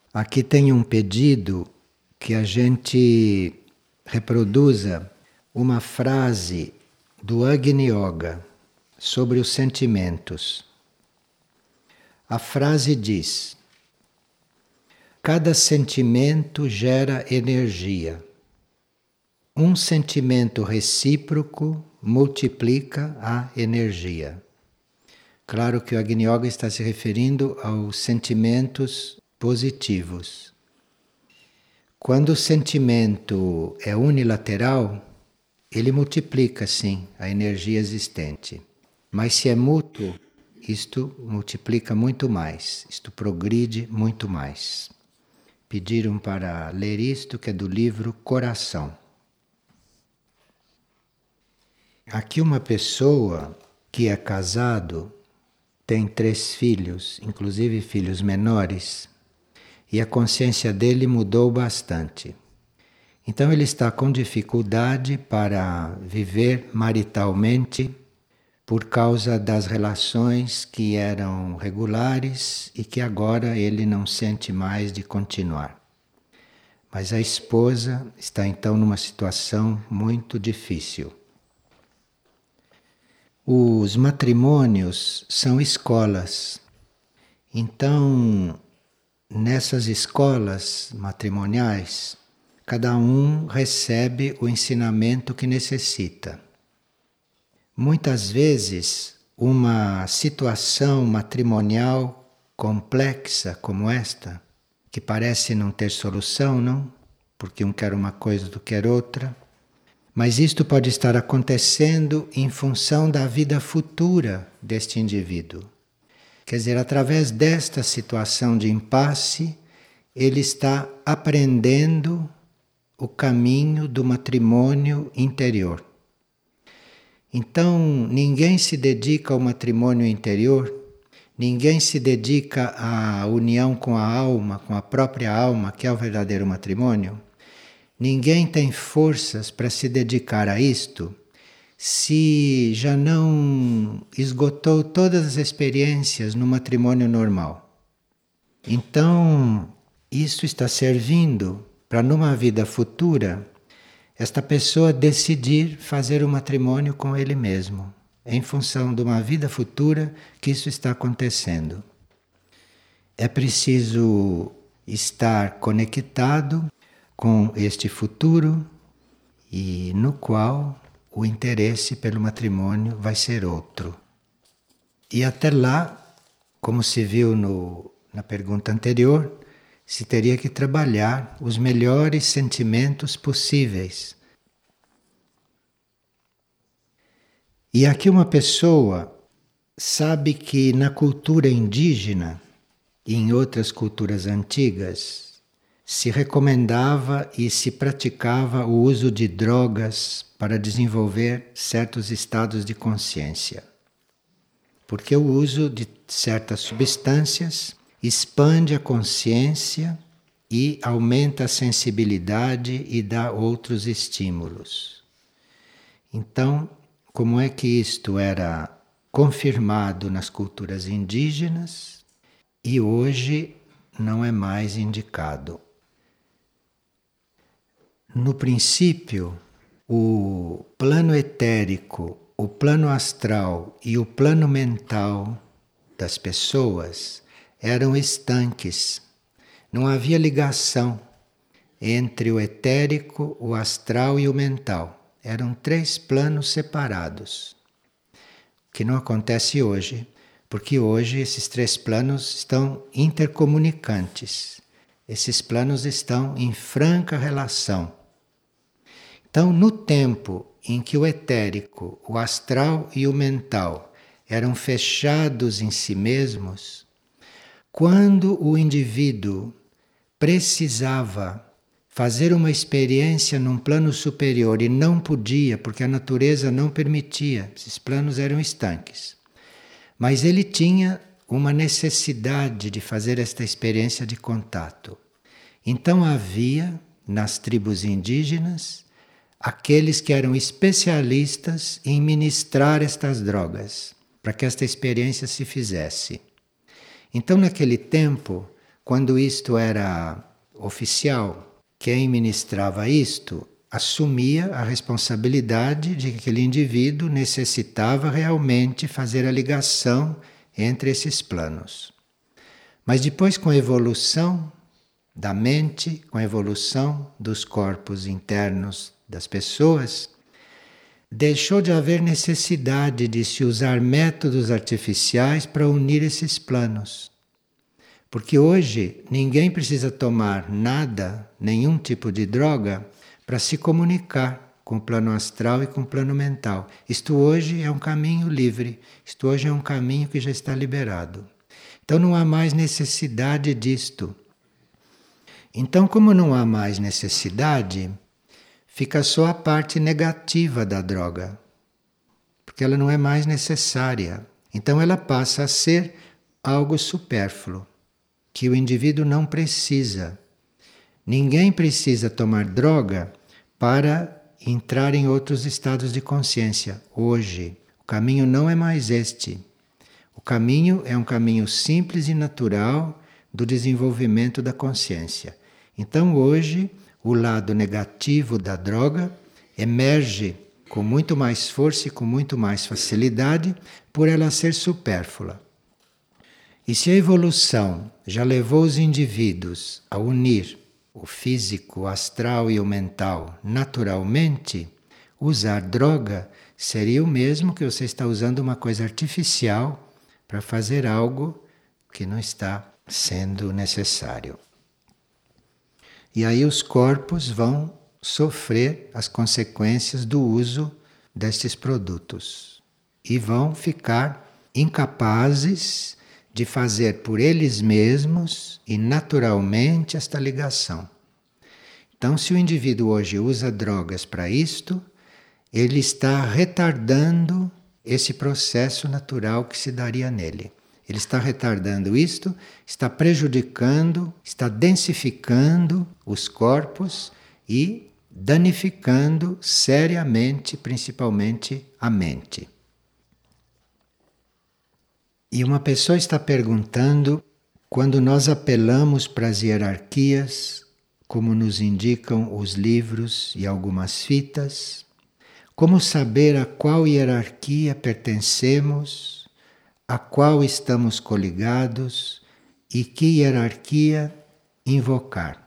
Aqui tem um pedido que a gente reproduza uma frase do Agni Yoga sobre os sentimentos. A frase diz: cada sentimento gera energia. Um sentimento recíproco multiplica a energia. Claro que o Agni Yoga está se referindo aos sentimentos positivos. Quando o sentimento é unilateral, ele multiplica sim a energia existente. Mas se é mútuo, isto multiplica muito mais, isto progride muito mais. Pediram para ler isto, que é do livro Coração. Aqui uma pessoa que é casado, tem 3 filhos, inclusive filhos menores, e a consciência dele mudou bastante. Então ele está com dificuldade para viver maritalmente por causa das relações que eram regulares e que agora ele não sente mais de continuar. Mas a esposa está então numa situação muito difícil. Os matrimônios são escolas. Então, nessas escolas matrimoniais, cada um recebe o ensinamento que necessita. Muitas vezes, uma situação matrimonial complexa como esta, que parece não ter solução, não? Porque um quer uma coisa, outro quer outra. Mas isto pode estar acontecendo em função da vida futura deste indivíduo. Quer dizer, através desta situação de impasse, ele está aprendendo o caminho do matrimônio interior. Então, ninguém se dedica ao matrimônio interior, ninguém se dedica à união com a alma, com a própria alma, que é o verdadeiro matrimônio. Ninguém tem forças para se dedicar a isto se já não esgotou todas as experiências no matrimônio normal. Então, isso está servindo para, numa vida futura, esta pessoa decidir fazer o matrimônio com ele mesmo, em função de uma vida futura que isso está acontecendo. É preciso estar conectado com este futuro e no qual o interesse pelo matrimônio vai ser outro. E até lá, como se viu na pergunta anterior, se teria que trabalhar os melhores sentimentos possíveis. E aqui uma pessoa sabe que na cultura indígena e em outras culturas antigas, se recomendava e se praticava o uso de drogas para desenvolver certos estados de consciência. Porque o uso de certas substâncias expande a consciência e aumenta a sensibilidade e dá outros estímulos. Então, como é que isto era confirmado nas culturas indígenas e hoje não é mais indicado? No princípio, o plano etérico, o plano astral e o plano mental das pessoas eram estanques. Não havia ligação entre o etérico, o astral e o mental. Eram 3 planos separados. O que não acontece hoje, porque hoje esses 3 planos estão intercomunicantes. Esses planos estão em franca relação. Então, no tempo em que o etérico, o astral e o mental eram fechados em si mesmos, quando o indivíduo precisava fazer uma experiência num plano superior e não podia, porque a natureza não permitia, esses planos eram estanques. Mas ele tinha uma necessidade de fazer esta experiência de contato. Então havia, nas tribos indígenas, aqueles que eram especialistas em ministrar estas drogas, para que esta experiência se fizesse. Então, naquele tempo, quando isto era oficial, quem ministrava isto assumia a responsabilidade de que aquele indivíduo necessitava realmente fazer a ligação entre esses planos. Mas depois, com a evolução da mente, com a evolução dos corpos internos das pessoas, deixou de haver necessidade de se usar métodos artificiais para unir esses planos. Porque hoje ninguém precisa tomar nada, nenhum tipo de droga, para se comunicar com o plano astral e com o plano mental. Isto hoje é um caminho livre, isto hoje é um caminho que já está liberado. Então não há mais necessidade disto. Então, como não há mais necessidade, fica só a parte negativa da droga, porque ela não é mais necessária. Então ela passa a ser algo supérfluo, que o indivíduo não precisa. Ninguém precisa tomar droga para entrar em outros estados de consciência. Hoje, o caminho não é mais este. O caminho é um caminho simples e natural do desenvolvimento da consciência. Então, hoje, o lado negativo da droga emerge com muito mais força e com muito mais facilidade por ela ser supérflua. E se a evolução já levou os indivíduos a unir o físico, o astral e o mental naturalmente, usar droga seria o mesmo que você está usando uma coisa artificial para fazer algo que não está sendo necessário. E aí os corpos vão sofrer as consequências do uso destes produtos e vão ficar incapazes de fazer por eles mesmos e naturalmente esta ligação. Então, se o indivíduo hoje usa drogas para isto, ele está retardando esse processo natural que se daria nele. Ele está retardando isto, está prejudicando, está densificando os corpos e danificando seriamente, principalmente, a mente. E uma pessoa está perguntando, quando nós apelamos para as hierarquias, como nos indicam os livros e algumas fitas, como saber a qual hierarquia pertencemos, a qual estamos coligados e que hierarquia invocar?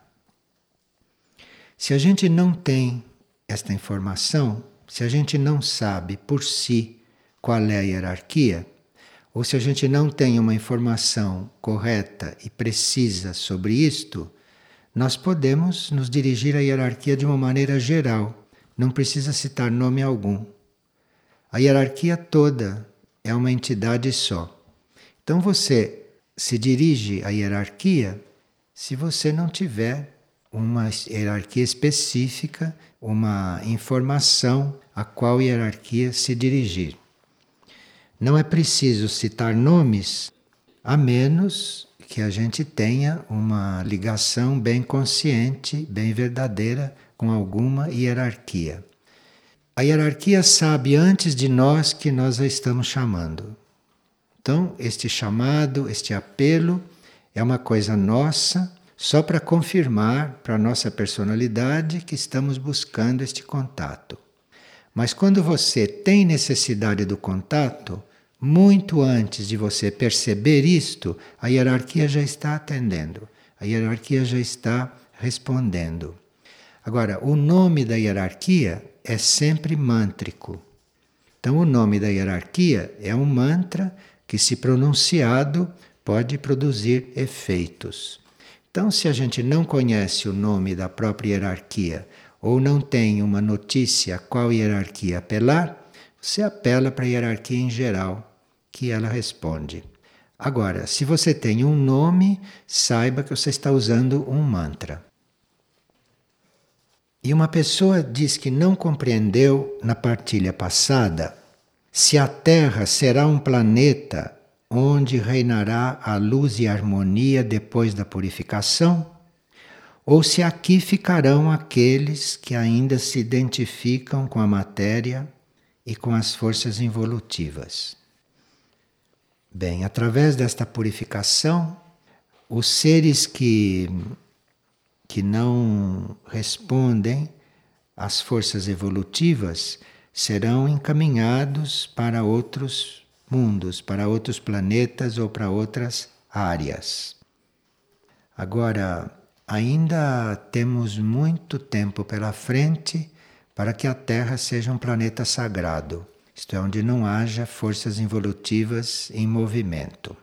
Se a gente não tem esta informação, se a gente não sabe por si qual é a hierarquia, ou se a gente não tem uma informação correta e precisa sobre isto, nós podemos nos dirigir à hierarquia de uma maneira geral, não precisa citar nome algum. A hierarquia toda é uma entidade só. Então você se dirige à hierarquia se você não tiver uma hierarquia específica, uma informação a qual hierarquia se dirigir. Não é preciso citar nomes, a menos que a gente tenha uma ligação bem consciente, bem verdadeira com alguma hierarquia. A hierarquia sabe antes de nós que nós a estamos chamando. Então, este chamado, este apelo é uma coisa nossa, só para confirmar para a nossa personalidade que estamos buscando este contato. Mas quando você tem necessidade do contato, muito antes de você perceber isto, a hierarquia já está atendendo, a hierarquia já está respondendo. Agora, o nome da hierarquia é sempre mântrico. Então, o nome da hierarquia é um mantra que, se pronunciado, pode produzir efeitos. Então, se a gente não conhece o nome da própria hierarquia ou não tem uma notícia a qual hierarquia apelar, você apela para a hierarquia em geral, que ela responde. Agora, se você tem um nome, saiba que você está usando um mantra. E uma pessoa diz que não compreendeu na partilha passada se a Terra será um planeta onde reinará a luz e a harmonia depois da purificação, ou se aqui ficarão aqueles que ainda se identificam com a matéria e com as forças involutivas. Bem, através desta purificação, os seres que não respondem às forças evolutivas serão encaminhados para outros mundos, para outros planetas ou para outras áreas. Agora, ainda temos muito tempo pela frente para que a Terra seja um planeta sagrado, isto é, onde não haja forças evolutivas em movimento.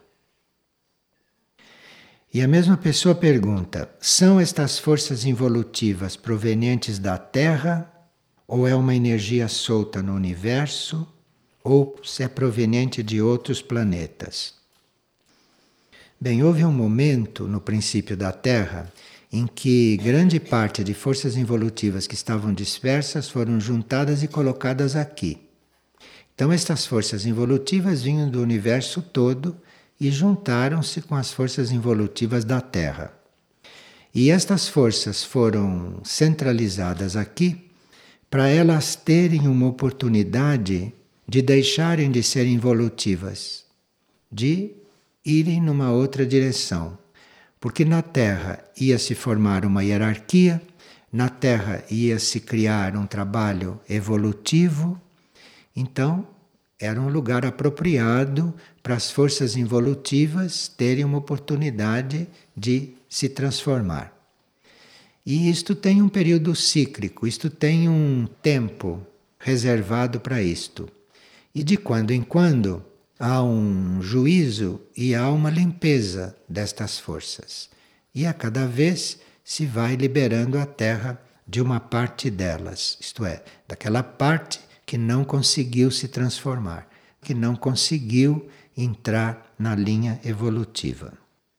E a mesma pessoa pergunta: são estas forças evolutivas provenientes da Terra, ou é uma energia solta no universo, ou se é proveniente de outros planetas? Bem, houve um momento no princípio da Terra em que grande parte de forças evolutivas que estavam dispersas foram juntadas e colocadas aqui. Então estas forças evolutivas vinham do universo todo e juntaram-se com as forças evolutivas da Terra. E estas forças foram centralizadas aqui para elas terem uma oportunidade de deixarem de ser evolutivas, de irem numa outra direção. Porque na Terra ia se formar uma hierarquia, na Terra ia se criar um trabalho evolutivo, então era um lugar apropriado para as forças evolutivas terem uma oportunidade de se transformar. E isto tem um período cíclico, isto tem um tempo reservado para isto. E de quando em quando há um juízo e há uma limpeza destas forças. E a cada vez se vai liberando a Terra de uma parte delas, isto é, daquela parte que não conseguiu se transformar, que não conseguiu entrar na linha evolutiva.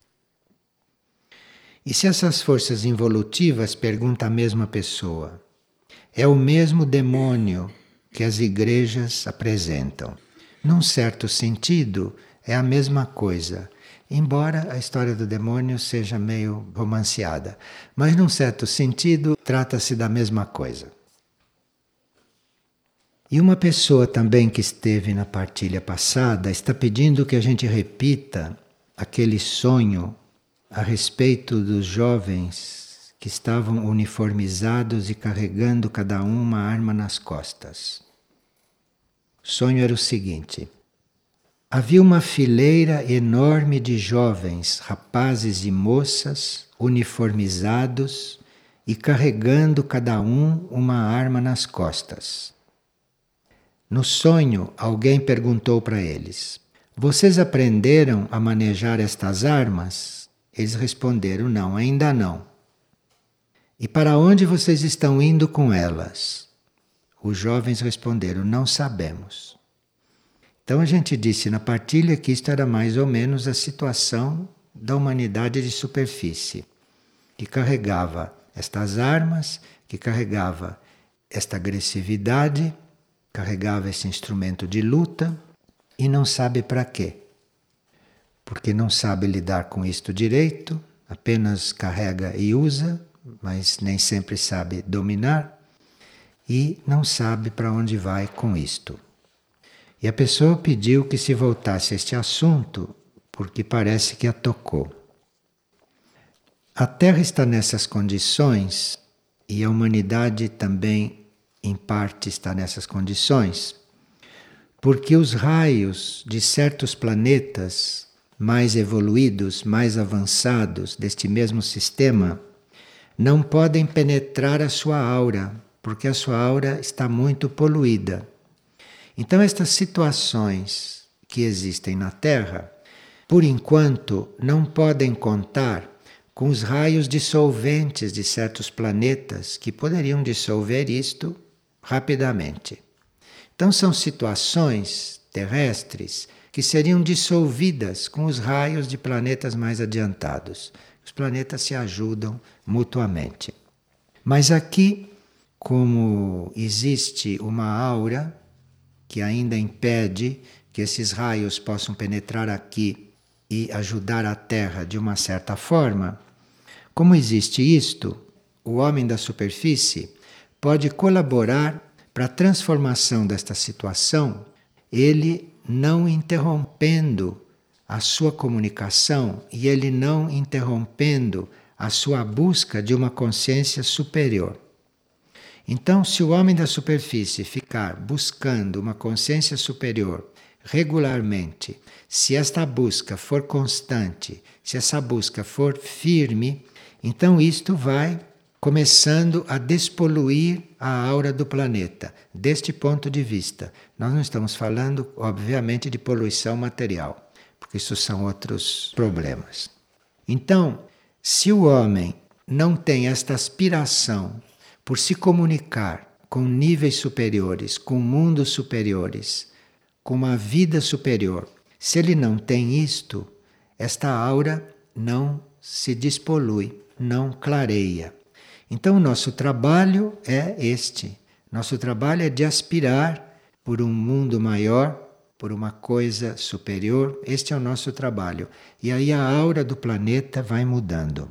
E se essas forças involutivas, pergunta a mesma pessoa, é o mesmo demônio que as igrejas apresentam? Num certo sentido, é a mesma coisa, embora a história do demônio seja meio romanceada, mas num certo sentido trata-se da mesma coisa. E uma pessoa também que esteve na partilha passada está pedindo que a gente repita aquele sonho a respeito dos jovens que estavam uniformizados e carregando cada um uma arma nas costas. O sonho era o seguinte: havia uma fileira enorme de jovens, rapazes e moças, uniformizados e carregando cada um uma arma nas costas. No sonho, alguém perguntou para eles: vocês aprenderam a manejar estas armas? Eles responderam: não, ainda não. E para onde vocês estão indo com elas? Os jovens responderam: não sabemos. Então a gente disse na partilha que isto era mais ou menos a situação da humanidade de superfície, que carregava estas armas, que carregava esta agressividade, carregava esse instrumento de luta e não sabe para quê. Porque não sabe lidar com isto direito, apenas carrega e usa, mas nem sempre sabe dominar. E não sabe para onde vai com isto. E a pessoa pediu que se voltasse a este assunto, porque parece que a tocou. A Terra está nessas condições, e a humanidade também, em parte, está nessas condições, porque os raios de certos planetas mais evoluídos, mais avançados deste mesmo sistema, não podem penetrar a sua aura, porque a sua aura está muito poluída. Então estas situações que existem na Terra, por enquanto, não podem contar com os raios dissolventes de certos planetas que poderiam dissolver isto rapidamente. Então são situações terrestres que seriam dissolvidas com os raios de planetas mais adiantados. Os planetas se ajudam mutuamente. Mas aqui, como existe uma aura que ainda impede que esses raios possam penetrar aqui e ajudar a Terra de uma certa forma, como existe isto, o homem da superfície pode colaborar para a transformação desta situação, ele não interrompendo a sua comunicação e ele não interrompendo a sua busca de uma consciência superior. Então, se o homem da superfície ficar buscando uma consciência superior regularmente, se esta busca for constante, se essa busca for firme, então isto vai começando a despoluir a aura do planeta. Deste ponto de vista, nós não estamos falando, obviamente, de poluição material, porque isso são outros problemas. Então, se o homem não tem esta aspiração por se comunicar com níveis superiores, com mundos superiores, com uma vida superior, se ele não tem isto, esta aura não se despolui, não clareia. Então, o nosso trabalho é este. Nosso trabalho é de aspirar por um mundo maior, por uma coisa superior. Este é o nosso trabalho. E aí a aura do planeta vai mudando.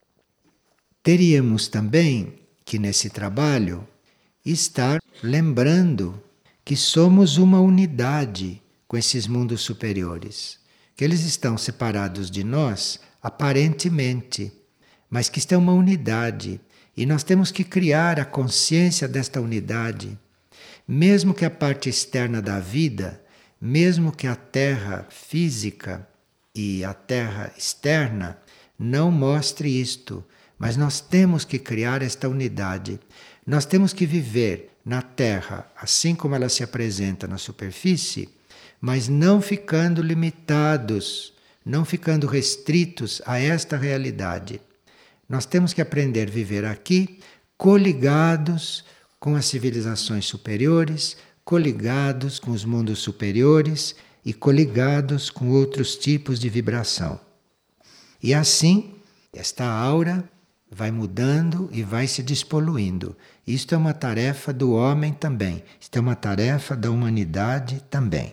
Teríamos também que nesse trabalho estar lembrando que somos uma unidade com esses mundos superiores, que eles estão separados de nós aparentemente, mas que estão uma unidade e nós temos que criar a consciência desta unidade, mesmo que a parte externa da vida, mesmo que a terra física e a terra externa não mostre isto. Mas nós temos que criar esta unidade. Nós temos que viver na Terra, assim como ela se apresenta na superfície, mas não ficando limitados, não ficando restritos a esta realidade. Nós temos que aprender a viver aqui, coligados com as civilizações superiores, coligados com os mundos superiores e coligados com outros tipos de vibração. E assim, esta aura vai mudando e vai se despoluindo. Isto é uma tarefa do homem também. Isto é uma tarefa da humanidade também.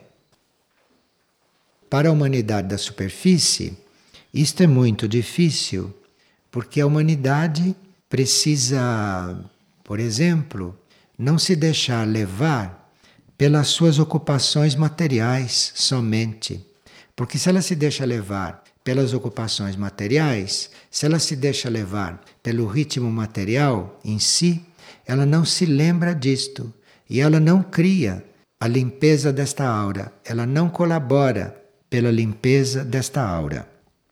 Para a humanidade da superfície, isto é muito difícil, porque a humanidade precisa, por exemplo, não se deixar levar pelas suas ocupações materiais somente. Porque se ela se deixa levar pelas ocupações materiais, se ela se deixa levar pelo ritmo material em si, ela não se lembra disto e ela não cria a limpeza desta aura, ela não colabora pela limpeza desta aura.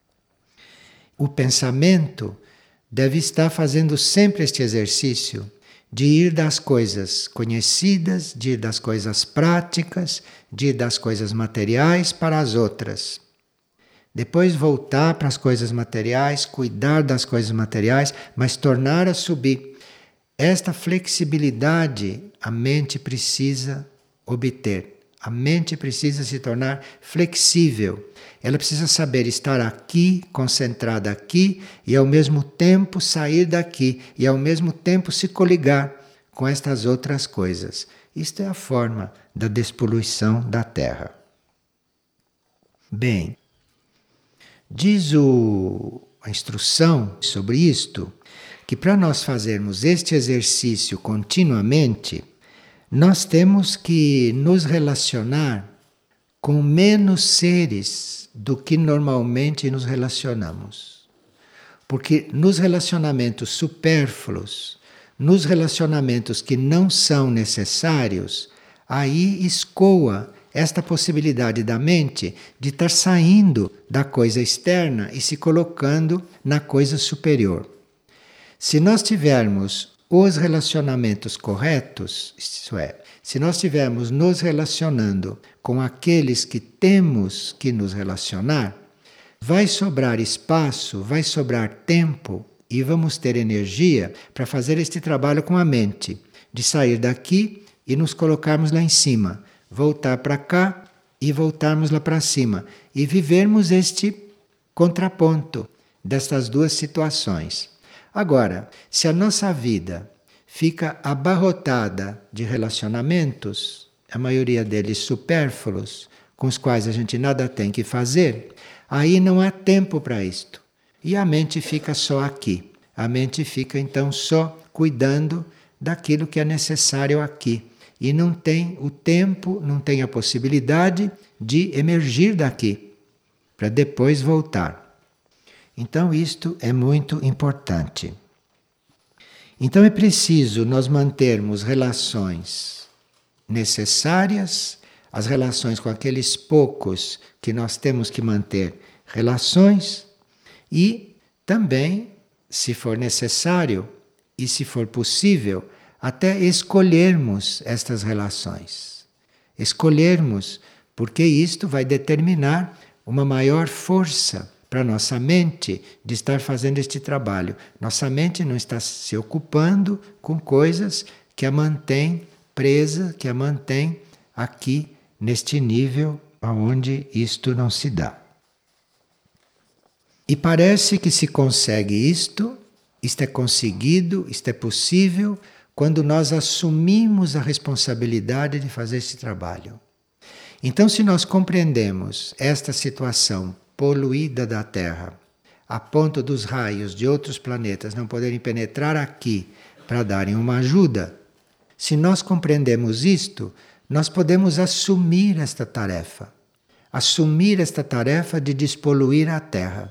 O pensamento deve estar fazendo sempre este exercício de ir das coisas conhecidas, de ir das coisas práticas, de ir das coisas materiais para as outras. Depois voltar para as coisas materiais, cuidar das coisas materiais, mas tornar a subir. Esta flexibilidade a mente precisa obter. A mente precisa se tornar flexível. Ela precisa saber estar aqui, concentrada aqui, e ao mesmo tempo sair daqui, e ao mesmo tempo se coligar com estas outras coisas. Isto é a forma da despoluição da Terra. Bem, diz a instrução sobre isto, que para nós fazermos este exercício continuamente, nós temos que nos relacionar com menos seres do que normalmente nos relacionamos. Porque nos relacionamentos supérfluos, nos relacionamentos que não são necessários, aí escoa esta possibilidade da mente de estar saindo da coisa externa e se colocando na coisa superior. Se nós tivermos os relacionamentos corretos, isto é, se nós estivermos nos relacionando com aqueles que temos que nos relacionar, vai sobrar espaço, vai sobrar tempo e vamos ter energia para fazer este trabalho com a mente, de sair daqui e nos colocarmos lá em cima, voltar para cá e voltarmos lá para cima e vivermos este contraponto destas duas situações. Agora, se a nossa vida fica abarrotada de relacionamentos, a maioria deles supérfluos, com os quais a gente nada tem que fazer, aí não há tempo para isto. E a mente fica só aqui. A mente fica então só cuidando daquilo que é necessário aqui. E não tem o tempo, não tem a possibilidade de emergir daqui. para depois voltar. Então isto é muito importante. Então é preciso nós mantermos relações necessárias, as relações com aqueles poucos que nós temos que manter relações e também, se for necessário e se for possível, até escolhermos estas relações. Escolhermos, porque isto vai determinar uma maior força para nossa mente de estar fazendo este trabalho. Nossa mente não está se ocupando com coisas que a mantém presa, que a mantém aqui neste nível onde isto não se dá. E parece que se consegue isto é conseguido, isto é possível, quando nós assumimos a responsabilidade de fazer esse trabalho. Então, se nós compreendemos esta situação poluída da Terra, a ponto dos raios de outros planetas não poderem penetrar aqui para darem uma ajuda, se nós compreendemos isto, nós podemos assumir esta tarefa. Assumir esta tarefa de despoluir a Terra.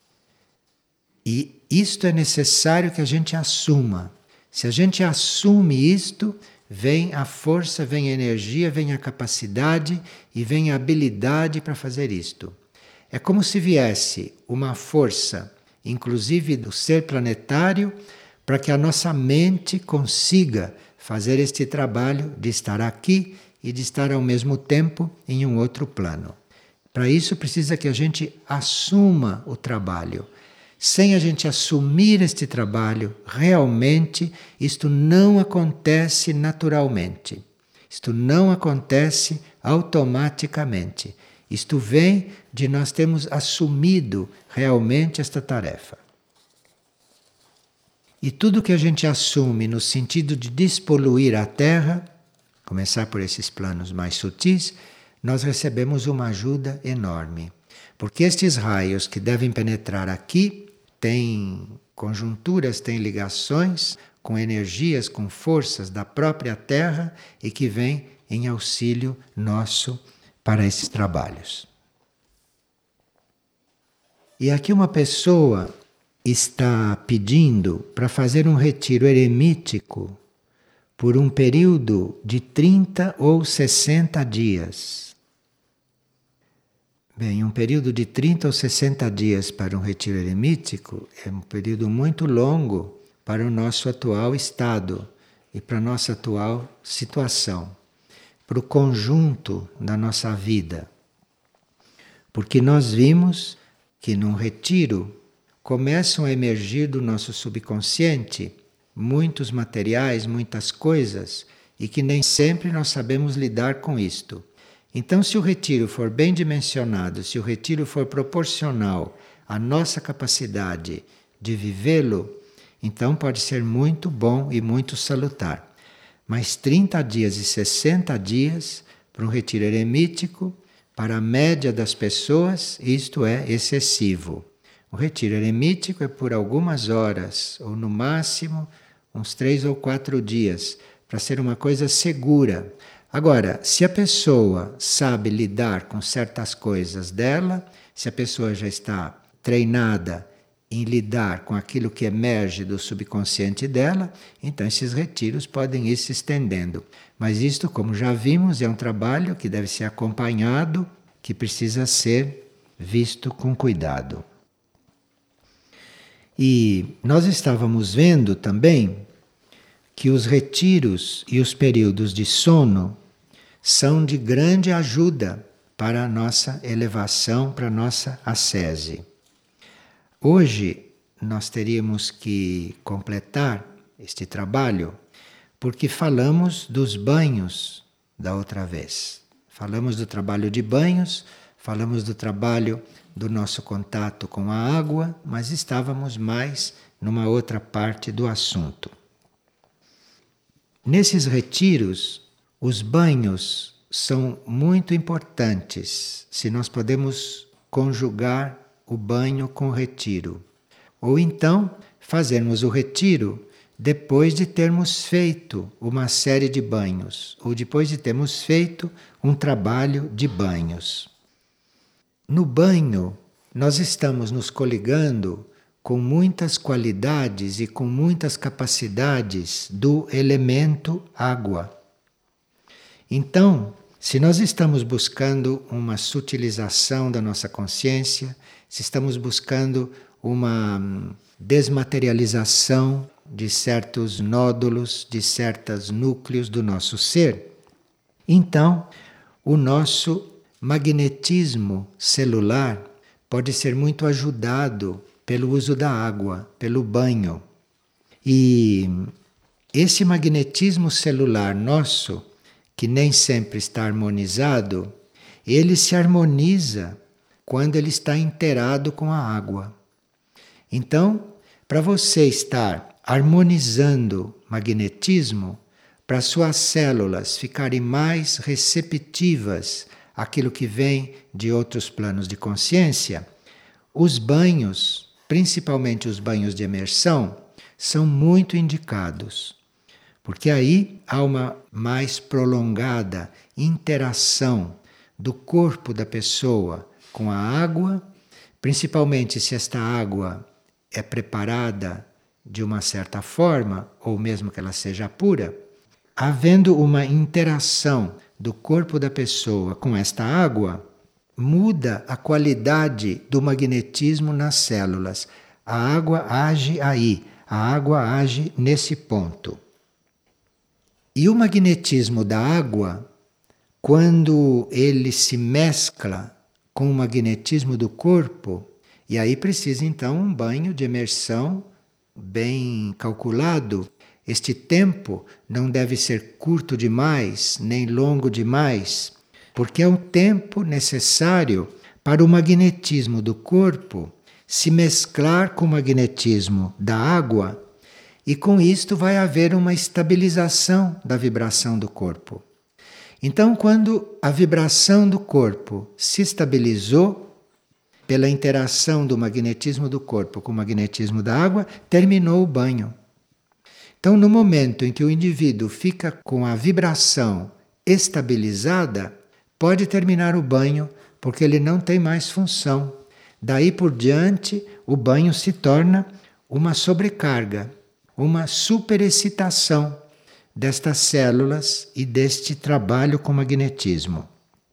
E isto é necessário que a gente assuma. Se a gente assume isto, vem a força, vem a energia, vem a capacidade e vem a habilidade para fazer isto. É como se viesse uma força, inclusive do ser planetário, para que a nossa mente consiga fazer este trabalho de estar aqui e de estar ao mesmo tempo em um outro plano. Para isso precisa que a gente assuma o trabalho. Sem a gente assumir este trabalho, realmente isto não acontece naturalmente. Isto não acontece automaticamente. Isto vem de nós termos assumido realmente esta tarefa. E tudo que a gente assume no sentido de despoluir a Terra, começar por esses planos mais sutis, nós recebemos uma ajuda enorme. Porque estes raios que devem penetrar aqui têm conjunturas, têm ligações com energias, com forças da própria Terra e que vêm em auxílio nosso para esses trabalhos. E aqui uma pessoa está pedindo para fazer um retiro eremítico por um período de 30 ou 60 dias. Bem, um período de 30 ou 60 dias para um retiro eremítico é um período muito longo para o nosso atual estado e para a nossa atual situação, para o conjunto da nossa vida. Porque nós vimos que num retiro começam a emergir do nosso subconsciente muitos materiais, muitas coisas, e que nem sempre nós sabemos lidar com isto. Então, se o retiro for bem dimensionado, se o retiro for proporcional à nossa capacidade de vivê-lo, então pode ser muito bom e muito salutar. Mas 30 dias e 60 dias para um retiro eremítico, para a média das pessoas, isto é excessivo. O retiro eremítico é por algumas horas, ou no máximo uns 3 ou 4 dias, para ser uma coisa segura. Agora, se a pessoa sabe lidar com certas coisas dela, se a pessoa já está treinada em lidar com aquilo que emerge do subconsciente dela, então esses retiros podem ir se estendendo. Mas isto, como já vimos, é um trabalho que deve ser acompanhado, que precisa ser visto com cuidado. E nós estávamos vendo também que os retiros e os períodos de sono são de grande ajuda para a nossa elevação, para a nossa ascese. Hoje nós teríamos que completar este trabalho porque falamos dos banhos da outra vez. Falamos do trabalho de banhos, falamos do trabalho do nosso contato com a água, mas estávamos mais numa outra parte do assunto. Nesses retiros, os banhos são muito importantes, se nós podemos conjugar o banho com o retiro. Ou então, fazermos o retiro depois de termos feito uma série de banhos, ou depois de termos feito um trabalho de banhos. No banho, nós estamos nos coligando com muitas qualidades e com muitas capacidades do elemento água. Então, se nós estamos buscando uma sutilização da nossa consciência, se estamos buscando uma desmaterialização de certos nódulos, de certos núcleos do nosso ser, então o nosso magnetismo celular pode ser muito ajudado pelo uso da água, pelo banho. E esse magnetismo celular nosso, que nem sempre está harmonizado, ele se harmoniza quando ele está inteirado com a água. Então, para você estar harmonizando magnetismo, para suas células ficarem mais receptivas àquilo que vem de outros planos de consciência, os banhos, principalmente os banhos de imersão, são muito indicados. Porque aí há uma mais prolongada interação do corpo da pessoa com a água, principalmente se esta água é preparada de uma certa forma, ou mesmo que ela seja pura, havendo uma interação do corpo da pessoa com esta água, muda a qualidade do magnetismo nas células. A água age aí, a água age nesse ponto. E o magnetismo da água, quando ele se mescla com o magnetismo do corpo, e aí precisa então um banho de imersão bem calculado. Este tempo não deve ser curto demais, nem longo demais, porque é um tempo necessário para o magnetismo do corpo se mesclar com o magnetismo da água, e com isto vai haver uma estabilização da vibração do corpo. Então, quando a vibração do corpo se estabilizou, pela interação do magnetismo do corpo com o magnetismo da água, terminou o banho. Então, no momento em que o indivíduo fica com a vibração estabilizada, pode terminar o banho, porque ele não tem mais função. Daí por diante, o banho se torna uma sobrecarga, uma superexcitação destas células e deste trabalho com magnetismo.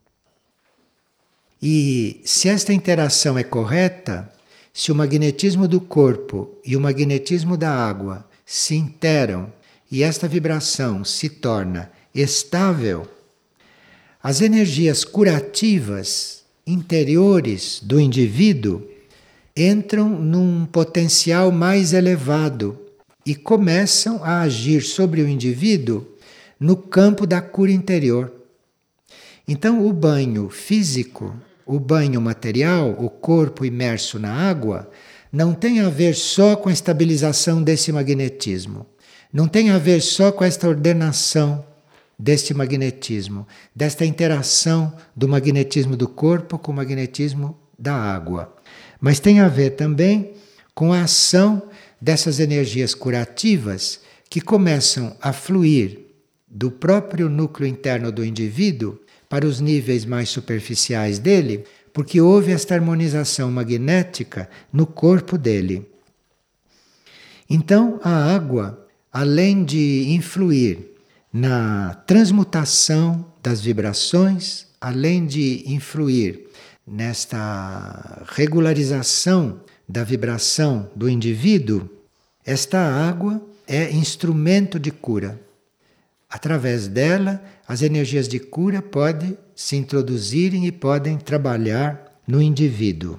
E se esta interação é correta, se o magnetismo do corpo e o magnetismo da água se interam e esta vibração se torna estável, as energias curativas interiores do indivíduo entram num potencial mais elevado e começam a agir sobre o indivíduo no campo da cura interior. Então, o banho físico, o banho material, o corpo imerso na água, não tem a ver só com a estabilização desse magnetismo, não tem a ver só com esta ordenação deste magnetismo, desta interação do magnetismo do corpo com o magnetismo da água, mas tem a ver também com a ação dessas energias curativas que começam a fluir do próprio núcleo interno do indivíduo para os níveis mais superficiais dele, porque houve esta harmonização magnética no corpo dele. Então, a água, além de influir na transmutação das vibrações, além de influir nesta regularização da vibração do indivíduo, esta água é instrumento de cura. Através dela, as energias de cura podem se introduzirem e podem trabalhar no indivíduo.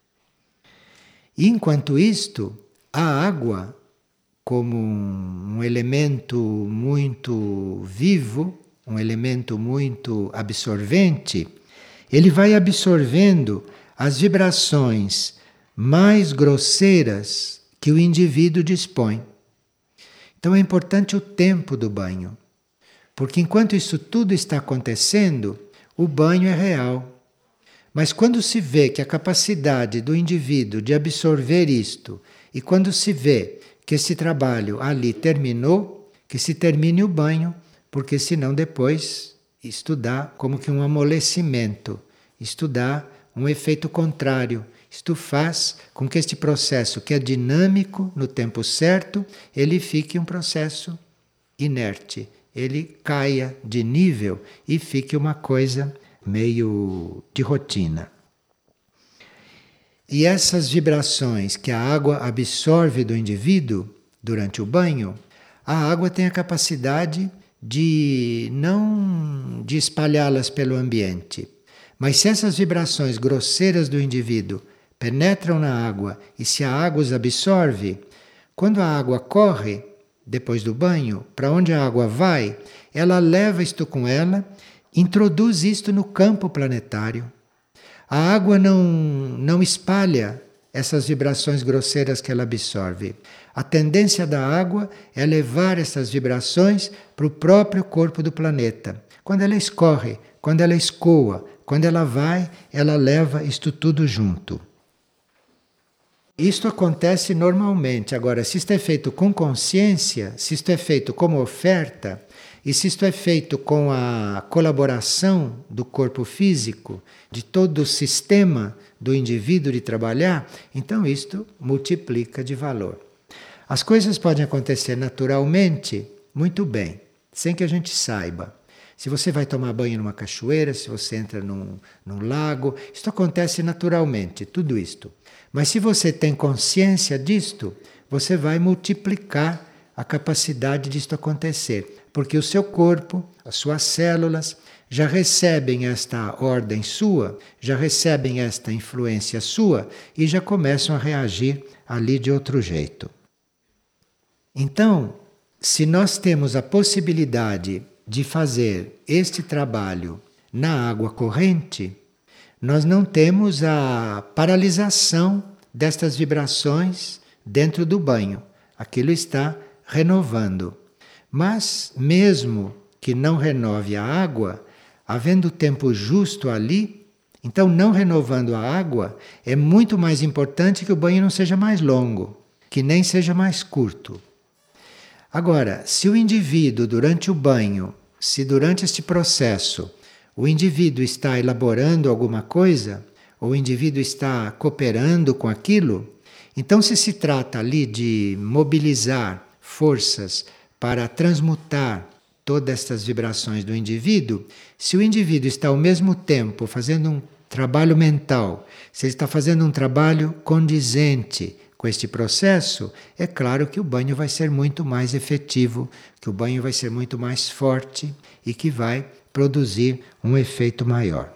E enquanto isto, a água, como um elemento muito vivo, um elemento muito absorvente, ele vai absorvendo as vibrações mais grosseiras que o indivíduo dispõe. Então é importante o tempo do banho, porque enquanto isso tudo está acontecendo, o banho é real. Mas quando se vê que a capacidade do indivíduo de absorver isto, e quando se vê que esse trabalho ali terminou, que se termine o banho, porque senão depois isto dá como que um amolecimento, isto dá um efeito contrário. Isto faz com que este processo, que é dinâmico no tempo certo, ele fique um processo inerte. Ele caia de nível e fique uma coisa meio de rotina. E essas vibrações que a água absorve do indivíduo durante o banho, a água tem a capacidade de não de espalhá-las pelo ambiente. Mas se essas vibrações grosseiras do indivíduo penetram na água e se a água os absorve, quando a água corre, depois do banho, para onde a água vai, ela leva isto com ela, introduz isto no campo planetário. A água não espalha essas vibrações grosseiras que ela absorve. A tendência da água é levar essas vibrações para o próprio corpo do planeta. Quando ela escorre, quando ela escoa, quando ela vai, ela leva isto tudo junto. Isto acontece normalmente. Agora, se isto é feito com consciência, se isto é feito como oferta, e se isto é feito com a colaboração do corpo físico, de todo o sistema do indivíduo de trabalhar, então isto multiplica de valor. As coisas podem acontecer naturalmente, muito bem, sem que a gente saiba. Se você vai tomar banho numa cachoeira, se você entra num lago, isto acontece naturalmente, tudo isto. Mas se você tem consciência disto, você vai multiplicar a capacidade disto acontecer. Porque o seu corpo, as suas células, já recebem esta ordem sua, já recebem esta influência sua e já começam a reagir ali de outro jeito. Então, se nós temos a possibilidade de fazer este trabalho na água corrente, nós não temos a paralisação destas vibrações dentro do banho. Aquilo está renovando. Mas, mesmo que não renove a água, havendo o tempo justo ali, então não renovando a água, é muito mais importante que o banho não seja mais longo, que nem seja mais curto. Agora, se o indivíduo durante o banho, se durante este processo, o indivíduo está elaborando alguma coisa, ou o indivíduo está cooperando com aquilo, então se trata ali de mobilizar forças para transmutar todas estas vibrações do indivíduo, se o indivíduo está ao mesmo tempo fazendo um trabalho mental, se ele está fazendo um trabalho condizente com este processo, é claro que o banho vai ser muito mais efetivo, que o banho vai ser muito mais forte e que vai produzir um efeito maior.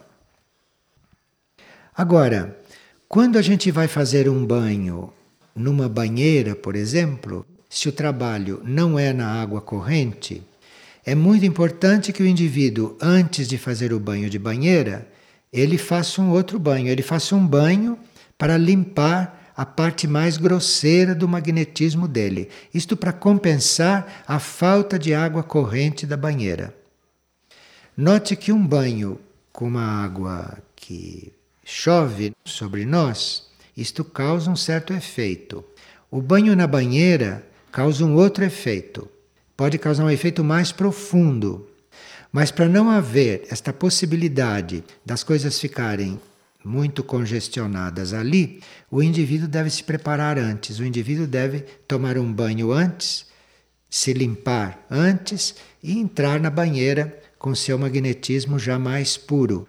Agora, quando a gente vai fazer um banho numa banheira, por exemplo, se o trabalho não é na água corrente, é muito importante que o indivíduo, antes de fazer o banho de banheira, ele faça um outro banho. Ele faça um banho para limpar a parte mais grosseira do magnetismo dele. Isto para compensar a falta de água corrente da banheira. Note que um banho com uma água que chove sobre nós, isto causa um certo efeito. O banho na banheira causa um outro efeito. Pode causar um efeito mais profundo. Mas para não haver esta possibilidade das coisas ficarem muito congestionadas ali, o indivíduo deve se preparar antes. O indivíduo deve tomar um banho antes, se limpar antes e entrar na banheira com seu magnetismo já mais puro.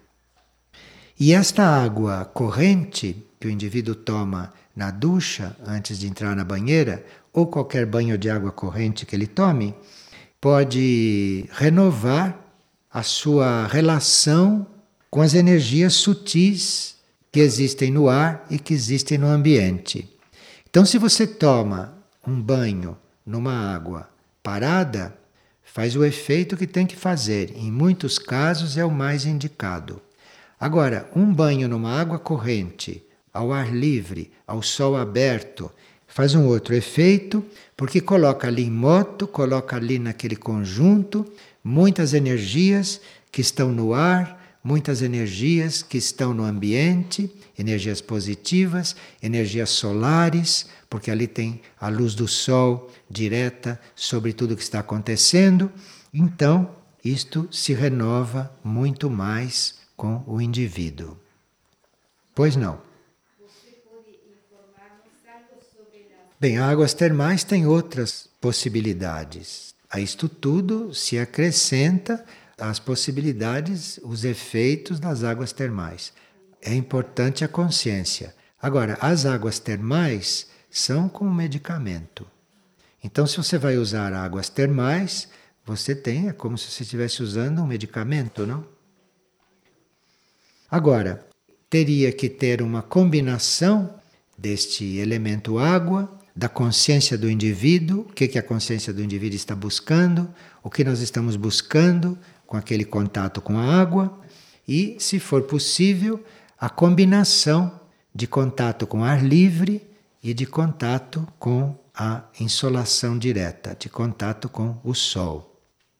E esta água corrente que o indivíduo toma na ducha antes de entrar na banheira, ou qualquer banho de água corrente que ele tome, pode renovar a sua relação com as energias sutis que existem no ar e que existem no ambiente. Então, se você toma um banho numa água parada, faz o efeito que tem que fazer. Em muitos casos é o mais indicado. Agora, um banho numa água corrente, ao ar livre, ao sol aberto, faz um outro efeito, porque coloca ali em moto, coloca ali naquele conjunto muitas energias que estão no ar, muitas energias que estão no ambiente, energias positivas, energias solares, porque ali tem a luz do sol direta sobre tudo o que está acontecendo. Então, isto se renova muito mais com o indivíduo. Pois não. Bem, águas termais têm outras possibilidades. A isto tudo se acrescenta as possibilidades, os efeitos das águas termais. É importante a consciência. Agora, as águas termais são como medicamento. Então, se você vai usar águas termais, você tem, é como se você estivesse usando um medicamento, não? Agora, teria que ter uma combinação deste elemento água, da consciência do indivíduo, o que a consciência do indivíduo está buscando, o que nós estamos buscando com aquele contato com a água, e, se for possível, a combinação de contato com ar livre e de contato com a insolação direta, de contato com o sol.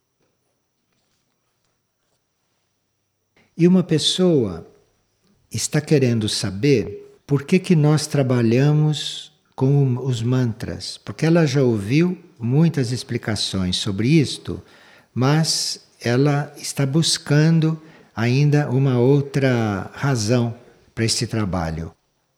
E uma pessoa está querendo saber por que nós trabalhamos com os mantras, porque ela já ouviu muitas explicações sobre isto, mas ela está buscando ainda uma outra razão para este trabalho.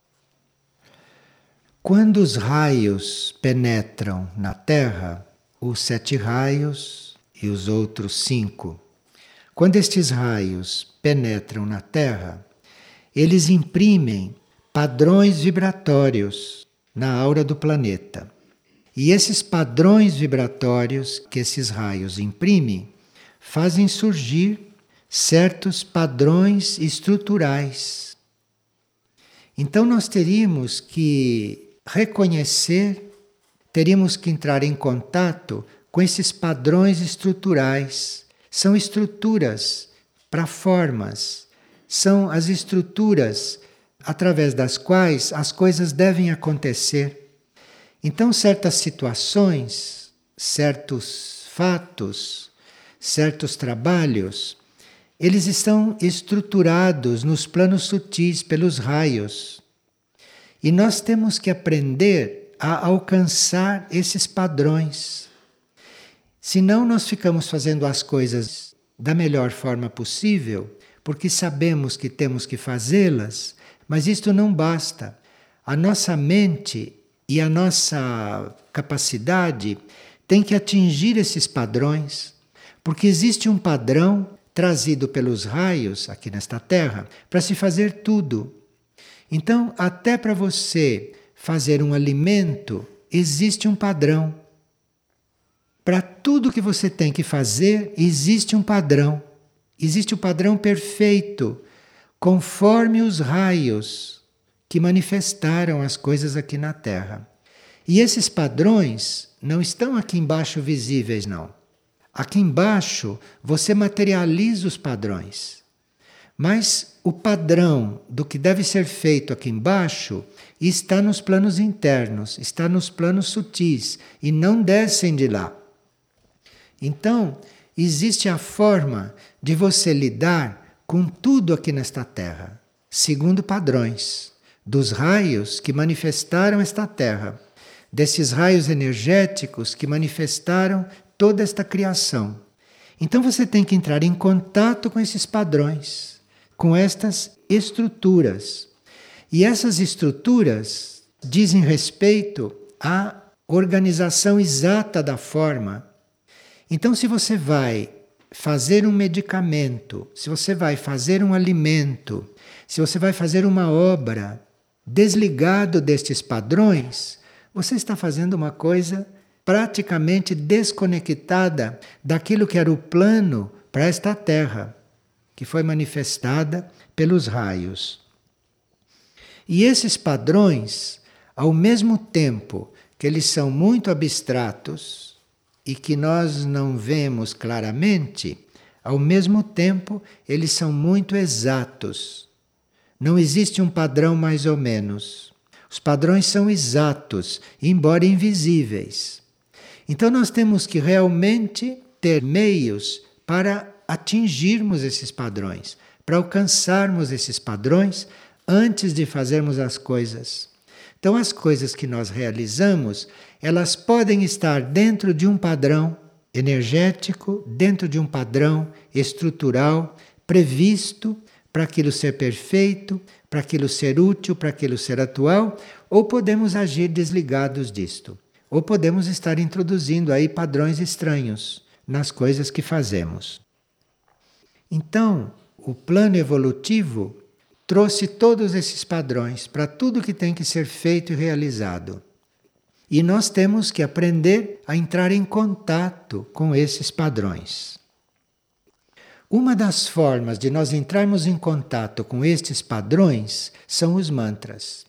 Quando os raios penetram na Terra, os 7 raios e os outros 5, quando estes raios penetram na Terra, eles imprimem padrões vibratórios na aura do planeta. E esses padrões vibratórios que esses raios imprimem fazem surgir certos padrões estruturais. Então nós teríamos que reconhecer, teríamos que entrar em contato com esses padrões estruturais. São estruturas para formas, são as estruturas através das quais as coisas devem acontecer. Então, certas situações, certos fatos, certos trabalhos, eles estão estruturados nos planos sutis pelos raios. E nós temos que aprender a alcançar esses padrões. Senão, nós ficamos fazendo as coisas da melhor forma possível, porque sabemos que temos que fazê-las, mas isto não basta. A nossa mente e a nossa capacidade tem que atingir esses padrões, porque existe um padrão trazido pelos raios aqui nesta Terra para se fazer tudo. Então, até para você fazer um alimento, existe um padrão. Para tudo que você tem que fazer, existe um padrão. Existe o padrão perfeito, conforme os raios que manifestaram as coisas aqui na Terra. E esses padrões não estão aqui embaixo visíveis, não. Aqui embaixo você materializa os padrões. Mas o padrão do que deve ser feito aqui embaixo está nos planos internos, está nos planos sutis e não descem de lá. Então, existe a forma de você lidar com tudo aqui nesta Terra, segundo padrões dos raios que manifestaram esta Terra, desses raios energéticos que manifestaram toda esta criação. Então você tem que entrar em contato com esses padrões, com estas estruturas. E essas estruturas dizem respeito à organização exata da forma. Então, se você vai fazer um medicamento, se você vai fazer um alimento, se você vai fazer uma obra desligado destes padrões, você está fazendo uma coisa praticamente desconectada daquilo que era o plano para esta Terra, que foi manifestada pelos raios. E esses padrões, ao mesmo tempo que eles são muito abstratos e que nós não vemos claramente, ao mesmo tempo eles são muito exatos. Não existe um padrão mais ou menos. Os padrões são exatos, embora invisíveis. Então nós temos que realmente ter meios para atingirmos esses padrões, para alcançarmos esses padrões antes de fazermos as coisas. Então as coisas que nós realizamos, elas podem estar dentro de um padrão energético, dentro de um padrão estrutural previsto para aquilo ser perfeito, para aquilo ser útil, para aquilo ser atual, ou podemos agir desligados disto. Ou podemos estar introduzindo aí padrões estranhos nas coisas que fazemos. Então, o plano evolutivo trouxe todos esses padrões para tudo que tem que ser feito e realizado. E nós temos que aprender a entrar em contato com esses padrões. Uma das formas de nós entrarmos em contato com estes padrões são os mantras.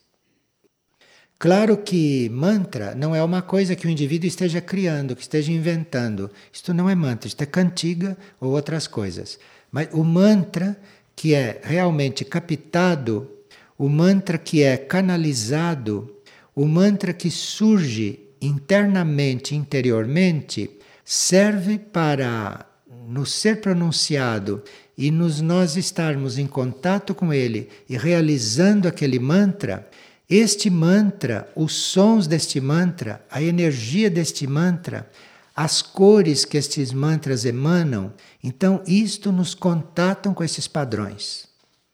Claro que mantra não é uma coisa que o indivíduo esteja criando, que esteja inventando. Isto não é mantra, isto é cantiga ou outras coisas. Mas o mantra que é realmente captado, o mantra que é canalizado, o mantra que surge internamente, interiormente, serve para no ser pronunciado e nós estarmos em contato com ele e realizando aquele mantra, este mantra, os sons deste mantra, a energia deste mantra, as cores que estes mantras emanam, então isto nos contatam com esses padrões.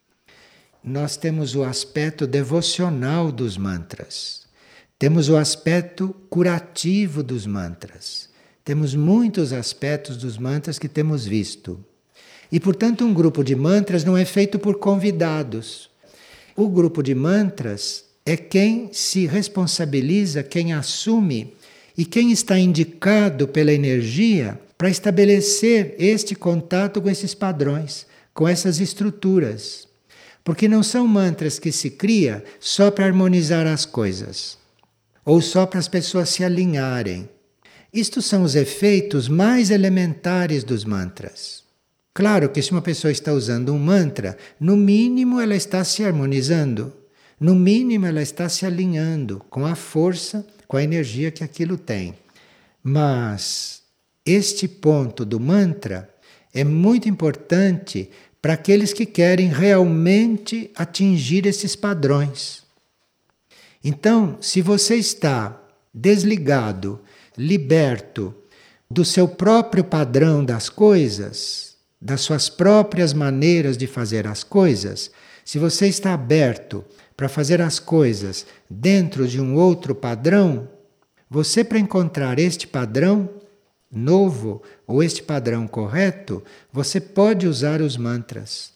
Nós temos o aspecto devocional dos mantras, temos o aspecto curativo dos mantras, temos muitos aspectos dos mantras que temos visto. E, portanto, um grupo de mantras não é feito por convidados. O grupo de mantras é quem se responsabiliza, quem assume e quem está indicado pela energia para estabelecer este contato com esses padrões, com essas estruturas. Porque não são mantras que se cria só para harmonizar as coisas, ou só para as pessoas se alinharem. Isto são os efeitos mais elementares dos mantras. Claro que se uma pessoa está usando um mantra, no mínimo ela está se harmonizando, no mínimo ela está se alinhando com a força, com a energia que aquilo tem. Mas este ponto do mantra é muito importante para aqueles que querem realmente atingir esses padrões. Então, se você está desligado, liberto do seu próprio padrão das coisas, das suas próprias maneiras de fazer as coisas, se você está aberto para fazer as coisas dentro de um outro padrão, você, para encontrar este padrão novo ou este padrão correto, você pode usar os mantras.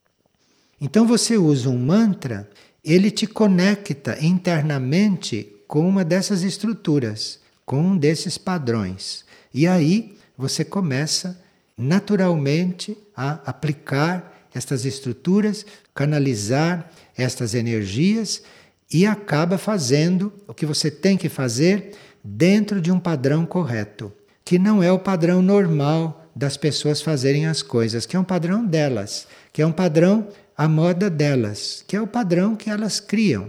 Então você usa um mantra, ele te conecta internamente com uma dessas estruturas, com um desses padrões. E aí você começa naturalmente a aplicar estas estruturas, canalizar estas energias e acaba fazendo o que você tem que fazer dentro de um padrão correto, que não é o padrão normal das pessoas fazerem as coisas, que é um padrão delas, que é um padrão à moda delas, que é o padrão que elas criam.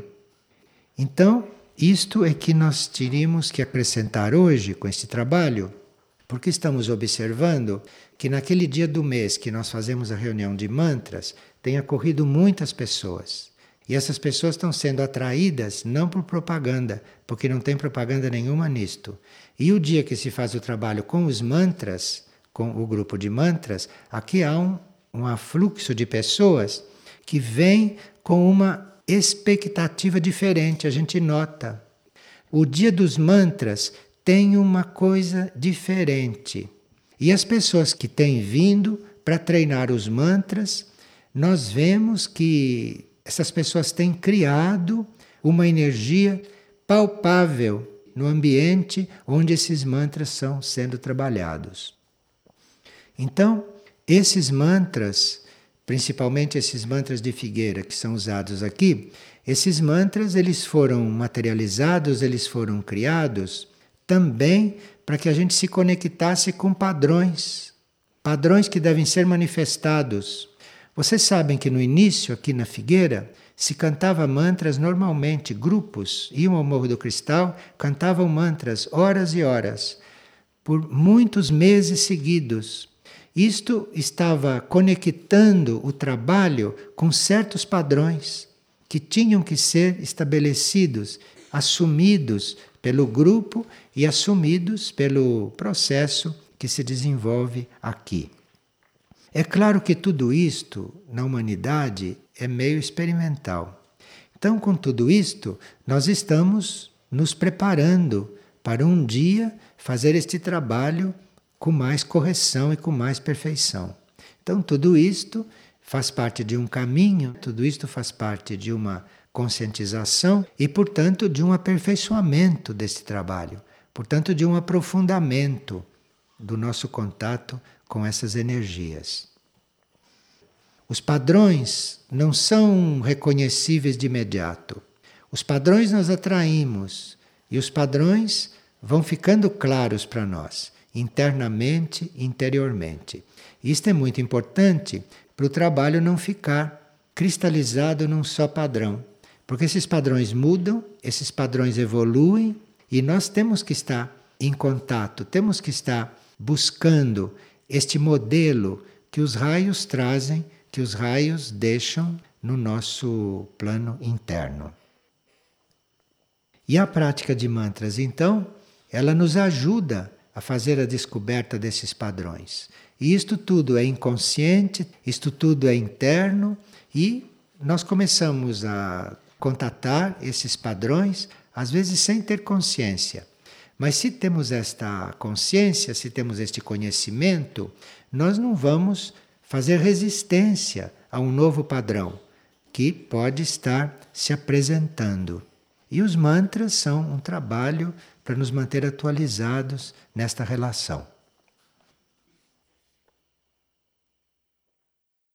Então, isto é que nós teríamos que acrescentar hoje com este trabalho, porque estamos observando que naquele dia do mês que nós fazemos a reunião de mantras, tem ocorrido muitas pessoas. E essas pessoas estão sendo atraídas não por propaganda, porque não tem propaganda nenhuma nisto. E o dia que se faz o trabalho com os mantras, com o grupo de mantras, aqui há um afluxo de pessoas que vêm com uma expectativa diferente, a gente nota. O dia dos mantras tem uma coisa diferente. E as pessoas que têm vindo para treinar os mantras, nós vemos que essas pessoas têm criado uma energia palpável no ambiente onde esses mantras são sendo trabalhados. Então, esses mantras, principalmente esses mantras de Figueira que são usados aqui, esses mantras eles foram materializados, eles foram criados também para que a gente se conectasse com padrões, padrões que devem ser manifestados. Vocês sabem que no início, aqui na Figueira, se cantava mantras normalmente, grupos iam ao Morro do Cristal, cantavam mantras horas e horas, por muitos meses seguidos. Isto estava conectando o trabalho com certos padrões que tinham que ser estabelecidos, assumidos pelo grupo e assumidos pelo processo que se desenvolve aqui. É claro que tudo isto na humanidade é meio experimental. Então, com tudo isto, nós estamos nos preparando para um dia fazer este trabalho com mais correção e com mais perfeição. Então, tudo isto faz parte de um caminho, tudo isto faz parte de uma conscientização e, portanto, de um aperfeiçoamento desse trabalho, portanto, de um aprofundamento do nosso contato com essas energias. Os padrões não são reconhecíveis de imediato. Os padrões nós atraímos e os padrões vão ficando claros para nós, internamente, interiormente. Isto é muito importante para o trabalho não ficar cristalizado num só padrão. Porque esses padrões mudam, esses padrões evoluem e nós temos que estar em contato, temos que estar buscando este modelo que os raios trazem, que os raios deixam no nosso plano interno. E a prática de mantras, então, ela nos ajuda a fazer a descoberta desses padrões. E isto tudo é inconsciente, isto tudo é interno e nós começamos a contatar esses padrões, às vezes sem ter consciência. Mas se temos esta consciência, se temos este conhecimento, nós não vamos fazer resistência a um novo padrão que pode estar se apresentando. E os mantras são um trabalho para nos manter atualizados nesta relação.